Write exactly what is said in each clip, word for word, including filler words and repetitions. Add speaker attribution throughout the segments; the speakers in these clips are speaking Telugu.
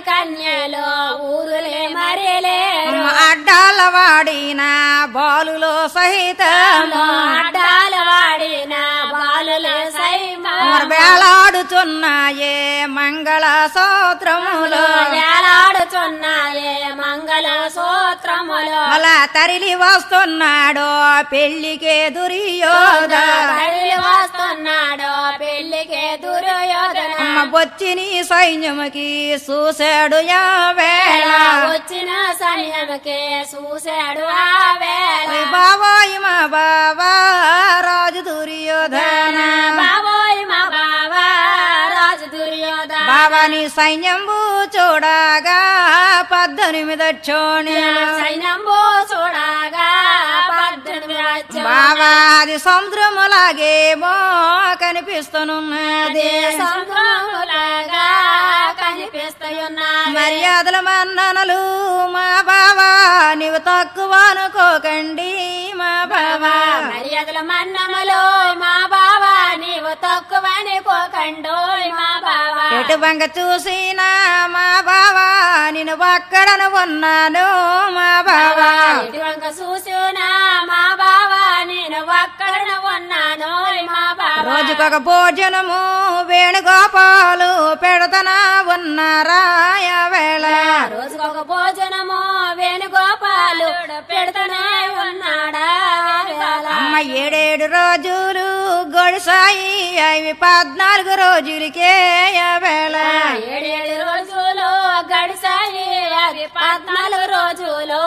Speaker 1: కన్యలో ఊరులే మరిలేరు
Speaker 2: అడ్డాల వాడిన బాలులో సహితం
Speaker 1: అడ్డాల వాడిన బాలులే సైమ
Speaker 2: వేలాడుచున్నాయే మంగళ సూత్రములు
Speaker 1: వేలాడుచున్నాయే మంగళ సూత్రములు
Speaker 2: అలా తరిలి వస్తున్నాడు పెళ్లికే దుర్యోధన
Speaker 1: తరిలి వస్తున్నాడు పెళ్లికే దుర్యోధన
Speaker 2: వచ్చిని సైన్యముకి చూశాడు యావేళ
Speaker 1: వచ్చిన సైన్యముకి చూశాడు ఆ వేళ
Speaker 2: బాబాయి మా బాబా రాజు దుర్యోధన
Speaker 1: బాబోయ్ మా బాబా రాజు దుర్యోధన
Speaker 2: బాబాని సైన్యంబు చూడగా పద్దెనిమిది చోణి
Speaker 1: సైన్యంబు చూడగా పద్దెనిమిది
Speaker 2: బాబా అది సముద్రములాగేమో కనిపిస్తున్నది
Speaker 1: సముద్రములాగా కనిపిస్తున్నాయి
Speaker 2: మర్యాదల మన్ననలు మా బాబా నీవు తక్కువ అనుకోకండి మా బాబా
Speaker 1: మర్యాదల మన్నములు మా బాబా నీవు తక్కువని కోకండు మా బాబా
Speaker 2: ఎటు బంగ చూసినా మా బాబా నేను అక్కడను ఉన్నాను మా బాబా
Speaker 1: ఇటువంటి చూసినా మా బాబా నేను అక్కడ ఉన్నాను మా బాబా
Speaker 2: రోజుకొక భోజనము వేణుగోపాలు పెడతనా ఉన్నారా వేళ
Speaker 1: రోజుకొక భోజనము వేణుగోపాలు పెడతానే ఉన్నాడా
Speaker 2: అమ్మ ఏడేడు రోజులు గొడిసాయి అవి పద్నాలుగు రోజులకే వేళ
Speaker 1: ఏడేడు రోజులు గడిసాయి అది పద్నాలుగు రోజులు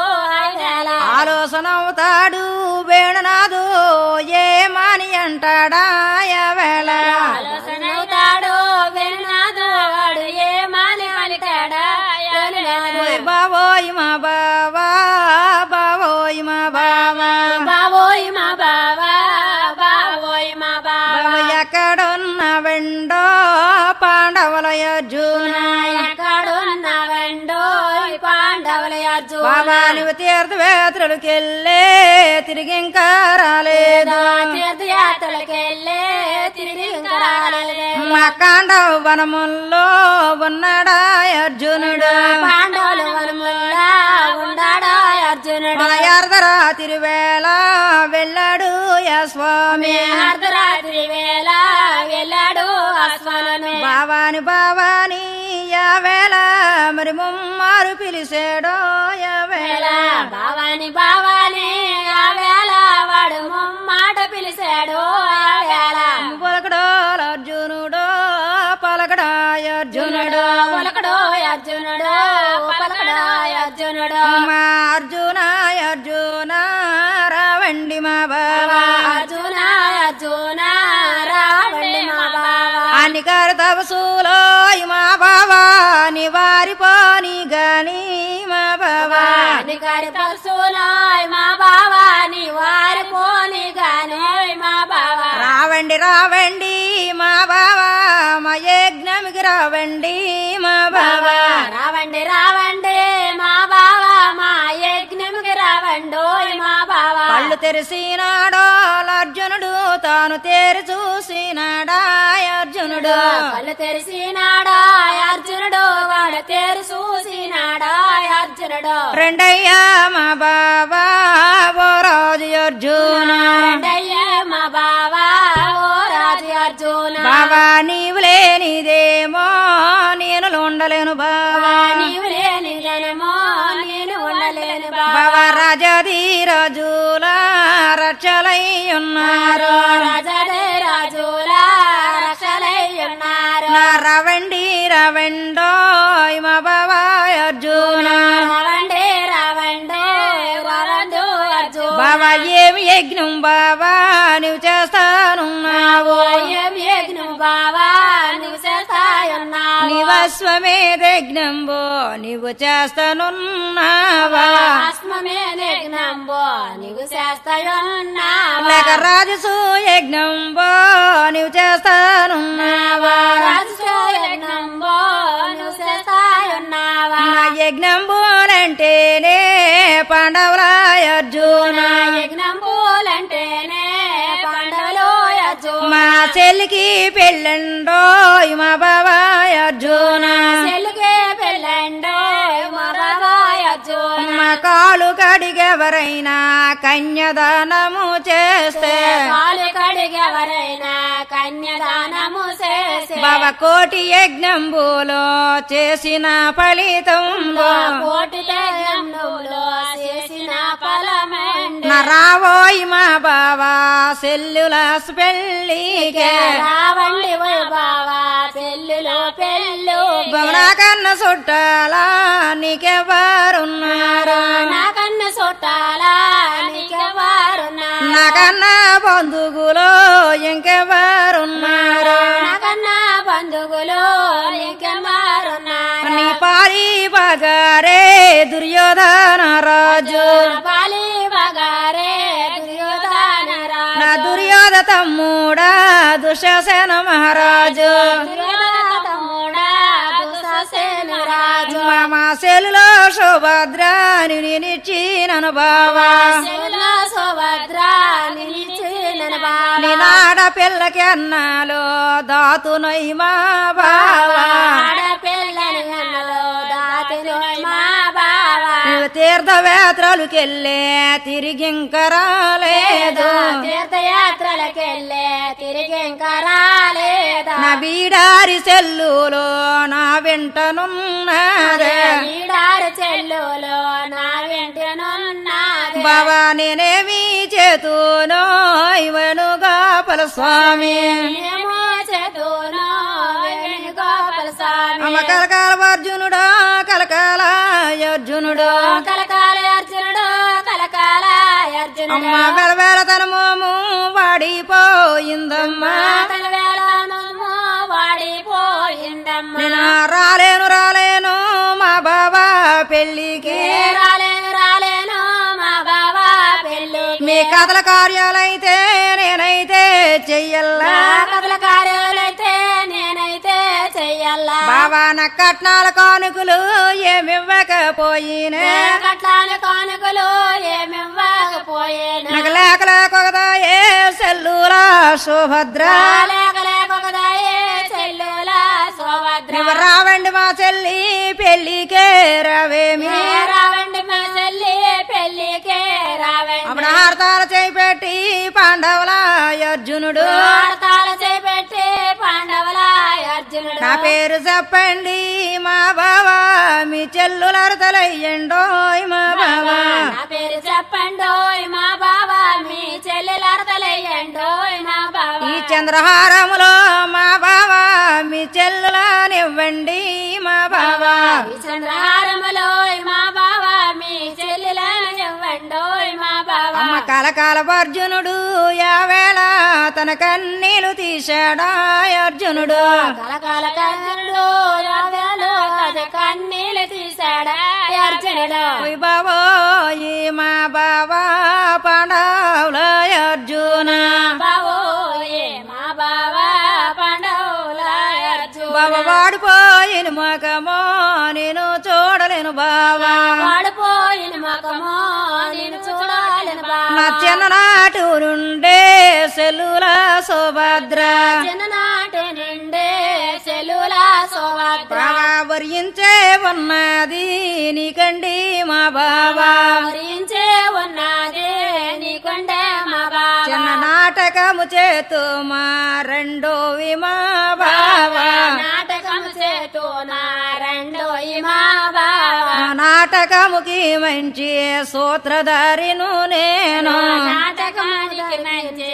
Speaker 2: ఆలోచన అవుతాడు వేణునాథు ఏమని అంటాడా వేళ
Speaker 1: ఆలోచన అవుతాడు వేణునాథు వాడు ఏమని పలికాడా
Speaker 2: బావోయ్ మా బావా బావోయ్ మా బావా
Speaker 1: బావోయ్ మా బావా బావోయ్ మా బావా
Speaker 2: ఎక్కడున్న వెండో పాండవుల అర్జున
Speaker 1: ఎక్కడున్నవండో పాండవుల అర్జున
Speaker 2: బాబా నువ్వు తీర్థవేత్రులకెళ్ళే తిరిగి ఇంకా రాలేదు
Speaker 1: తీర్థయాత్రలకెళ్ళే తిరిగి ఇంకా రాలేదు
Speaker 2: మా కాండవ వనముల్లో ఉన్నాడా అర్జునుడు
Speaker 1: పాండవుల వనముల్లా ఉండాడా అర్జునుడు
Speaker 2: మన అర్ధరాత్రి వేళ వెళ్ళాడు యా స్వామి
Speaker 1: అర్ధరాత్రి వేళ వెళ్ళాడు అశ్వను
Speaker 2: బావాని బావాని యా వేళ మరి ముమ్మారు పిలిచాడో యా వేళ
Speaker 1: బావాని బావాని ఆ వేళ వాడు మాట పిలిచాడు ఆ వేళ
Speaker 2: పలకడో అర్జునుడో పలకడా అర్జునుడు
Speaker 1: పలకడో అర్జునుడు పలకడో అర్జునుడు
Speaker 2: మా అర్జున అర్జున రావండి మా బావా
Speaker 1: అర్జున అర్జున రావండి మా బావా
Speaker 2: అనికారు తపసులో మా బావా నివారిపోని గాని మా బావా
Speaker 1: నిగారి పశువులాయ్ మా బావా నీ వారి పోని గాని మా బావా
Speaker 2: రావండి రావండి మా బావా మా యజ్ఞమికి రావండి మా బావా
Speaker 1: రావండి రావండి మా బావా మా యజ్ఞముకి రావండో మా బావా
Speaker 2: కళ్ళు తెరిసినాడో అర్జునుడు తాను తేరి చూసినాడా అర్జునుడు
Speaker 1: కళ్ళు తెరిసినాడా అర్జునుడు వాడు తెరి చూసినాడా అర్జునుడు
Speaker 2: రెండయ్యా మా బావా ఓ రాజు అర్జున
Speaker 1: రెండయ్యే మా బావా ఓ రాజు అర్జున
Speaker 2: బావా నీవు లేనిదేమో నేను ఉండలేను బావా
Speaker 1: నీవు లేని జనమో నేను ఉండలేను బావా
Speaker 2: బావా రాజాది రాజుల రక్షలై ఉన్నారు
Speaker 1: రాజాదే రాజులా రక్షలై ఉన్నారు
Speaker 2: నా రవండి రవండో మా బావా అర్జున
Speaker 1: రావండి రావండి వరండు అర్జున
Speaker 2: బావా ఏమి యజ్ఞం బావా నువ్వు చేస్తానున్నావు
Speaker 1: ఏం యజ్ఞం బావా నువ్వు చేస్తాయున్నావు
Speaker 2: నీవస్వమేధ యజ్ఞంబో నీవు చేస్తానున్నావా
Speaker 1: ఆస్మమే యజ్ఞంబో నువ్వు చేస్తాయున్నావా
Speaker 2: లేక రాజసు యజ్ఞంబో నువ్వు చేస్తానున్నావా
Speaker 1: రాజు యజ్ఞంబో నువ్వు చేస్తాయున్నావా
Speaker 2: నా యజ్ఞంబోలంటేనే పాండవుల అర్జున
Speaker 1: యజ్ఞం పూలంటేనే పాండవులు అర్జున
Speaker 2: మా చెల్లికి పెళ్ళండో మా బావా అర్జున
Speaker 1: చెల్లికే పెళ్ళండి ఎండో మా బాబా అర్జున
Speaker 2: కాలు కడిగెవరైనా కన్యదానము చేస్తే
Speaker 1: కాలు కడిగెవరైనా కన్యదానము చేసే
Speaker 2: బావ కోటి యజ్ఞంబులో చేసిన ఫలితం
Speaker 1: కోటి యజ్ఞంబులో చేసిన ఫలమెండు
Speaker 2: రావోయి మా బావా సెల్లులాస్ పెళ్ళికే
Speaker 1: రావండి ఓ బావా పెళ్ళిలో పెళ్ళు
Speaker 2: బొమ్మల కన్న చుట్టాలా నీకెవరున్నారు
Speaker 1: నాకన్న చుట్టాలా నీకెవరున్నారు
Speaker 2: నాకన్నా బంధువులో ఇంకెవరున్నారు
Speaker 1: నాకన్నా బంధువులు నీకెవరున్నారు
Speaker 2: నీ పారి బగారే దుర్యోధన రాజు
Speaker 1: బాలి బగారే దుర్యోధన రాజు
Speaker 2: నా దుర్యోధ తమ్ముడా దుశ్శాసన మహారాజు
Speaker 1: తమ్ముడా దుశ్శాసన రాజు
Speaker 2: మా సెలులో సుభద్రాని నిలిచినను బావా
Speaker 1: శివులో సుభద్ర నిలిచిన బావా
Speaker 2: నీ నాడ పిల్లకి అన్నాలో దాతునై మా బావా
Speaker 1: ఆడపిల్లని అన్నలో దాతిలో మా బావా
Speaker 2: నువ్వు తీర్థవేత్రలుకెళ్ళే తిరిగింక రాలేదు
Speaker 1: తీర్థయాత్రలకెళ్ళే తిరిగి ఇంకా రాలేదా
Speaker 2: నా బీడారి సెల్లులో నా వెంటనున్నదే
Speaker 1: ఈడారు చెల్లులో నా వెంటనున్నది
Speaker 2: బావా నేనేమి చేతునో వేణుగోపాల స్వామి
Speaker 1: ఏమో చేతును వేణుగోపాల స్వామి
Speaker 2: అమ్మ కలకాల అర్జునుడు కలకాల అర్జునుడు
Speaker 1: కలకాల అర్జునుడు కలకాల అర్జునుడు
Speaker 2: అమ్మ వెలవేల తన మోము వాడిపోయిందమ్మా
Speaker 1: వేళ నమ్ము వాడిపోయిందమ్మా
Speaker 2: నేను రాలేను రాలేను మా బాబా పెళ్ళికి
Speaker 1: రాలేను రాలేను మా బాబా పెళ్ళి
Speaker 2: మీ కథల కార్యాలైతే నేనైతే చెయ్యల్లా
Speaker 1: కథల కార్యాలైతే నేనైతే చెయ్యాలా
Speaker 2: బాబా నా కట్నాల కానుకలు ఏమివ్వకపోయినే
Speaker 1: కట్లాల కానుకలు ఏమివ్వకపోయేనా
Speaker 2: నాకు లేక లేకొకదా ఏ సెల్లులా సుభద్ర
Speaker 1: లేక లేకొకదాయే చెల్లుల సోభద్ర
Speaker 2: నువ్వు రావండి మా చెల్లి పెళ్ళికే రావేమి
Speaker 1: రావండి మా చెల్లి పెళ్ళికే రావండి
Speaker 2: అప్పుడు హారతాల చేయి పెట్టి పాండవుల అర్జునుడు
Speaker 1: వార్తాల చేపెట్టి పాండవుల అర్జునుడు
Speaker 2: నా పేరు చెప్పండి మా బావా మీ చెల్లులరతలయ్యండోయ్ మా బావా
Speaker 1: నా పేరు చెప్పండోయ్ మా బాబా మీ చెల్లెలర్తలయ్యండోయ్ మా బాబా
Speaker 2: ఈ చంద్రహారములో మా బావా మీ చెల్లులనివ్వండి మా బావా
Speaker 1: ఈ చంద్రహారములోయ్ మా బాబా మీ చెల్లెలను ఇవ్వండోయ్ మా బాబా
Speaker 2: అమ్మ కలకాల అర్జునుడు యావేళ తన కన్నీలు తీశాడా అర్జునుడు
Speaker 1: కలకాల కర్ణుడు రాజాలు అది కన్నీళ్ళు తీశాడా అర్జునుడు
Speaker 2: ఓయ్ బావోయ్ మా బావా పాండవుల అర్జున
Speaker 1: బావోయే మా బాబా పాండవుల అర్జున
Speaker 2: బావ వాడిపోయిన మొఖమో నేను చూడలేను బావా
Speaker 1: వాడిపోయిన మకమో నేను చూడాలని
Speaker 2: నా
Speaker 1: బాబా
Speaker 2: చిన్ననాటు నుండే సెల్లుల సుభద్ర
Speaker 1: చిన్ననాటి నుండే సెలుల సోభద్ర
Speaker 2: బాగా వరించే ఉన్నది నీకండి మా బావా
Speaker 1: వరించే ఉన్నది నీకుండే మా బాబా
Speaker 2: చిన్న నాటకము చేతు మా రెండోవి మా బావా
Speaker 1: నాటకము చేతూ నా రెండో మా బాబా
Speaker 2: ఆ నాటకముకి మంచి సూత్రధారిను నేను
Speaker 1: నాటకమునికి మంచి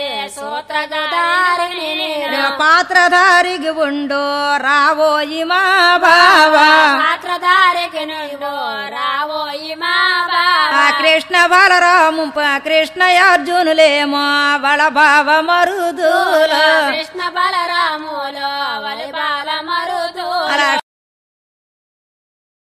Speaker 1: సూత్రధారిని నేను
Speaker 2: పాత్రధారికి ఉండు రావోయి మా బావా
Speaker 1: పాత్రధారికి నువ్వు రావోయి మా బాబా
Speaker 2: ఆ కృష్ణ బలరాము కృష్ణ అర్జునులేమో బల భావ మరుదుల
Speaker 1: కృష్ణ బలరాములో వలి బాల మరుదు
Speaker 2: అలా